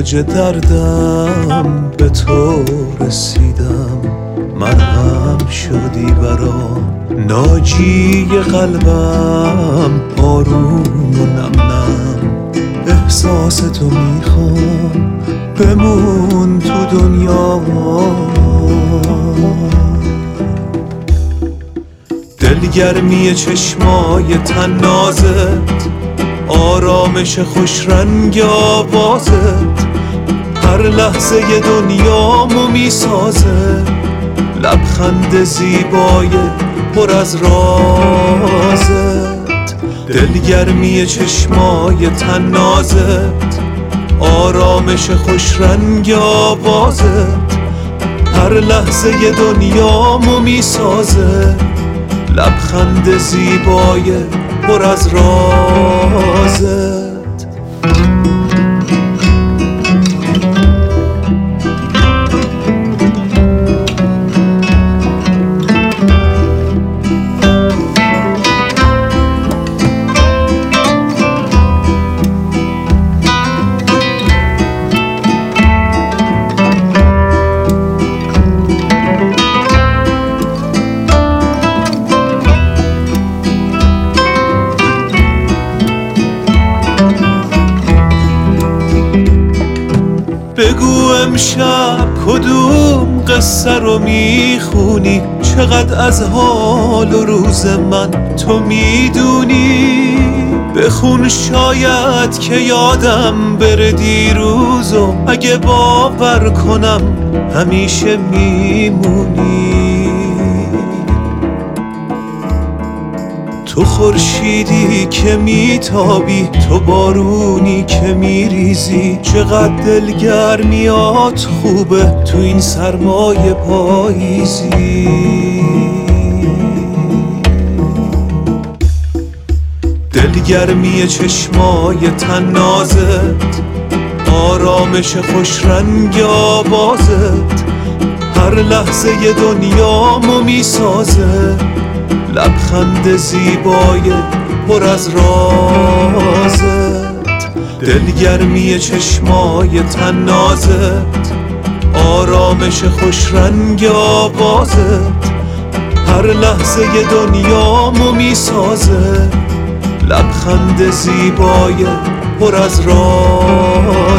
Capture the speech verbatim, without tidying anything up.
اوج دردم به تو رسیدم، مرهم شدی برام ناجی قلبم، آروم و نم نم احساس تو میخوام، بمون تو دنیا. دلگرمی چشمای تنازت، آرامش خوش رنگ آوازت، هر لحظه دنیامو میسازه، لبخند زیبای پر از رازت. دلگرمی چشمای تنازت، آرامش خوش رنگ آوازت، هر لحظه دنیامو میسازه، لبخند زیبای پر از رازت. بگو امشب کدوم قصه رو میخونی، چقدر از حال و روز من تو میدونی. بخون شاید که یادم بره دیروزو، اگه باور کنم همیشه میمونی. تو خورشیدی که میتابی، تو بارونی که میریزی، چقدر دلگرمیات خوبه تو این سرمای پاییزی. دلگرمی چشمای تنازت، آرامش خوش رنگ آوازت، هر لحظه دنیامو میسازه، لبخند زیبای پر از رازت. دلگرمی چشمای تنازت، آرامش خوش رنگ آوازت، هر لحظه دنیامو میسازه، لبخند زیبای پر از رازت.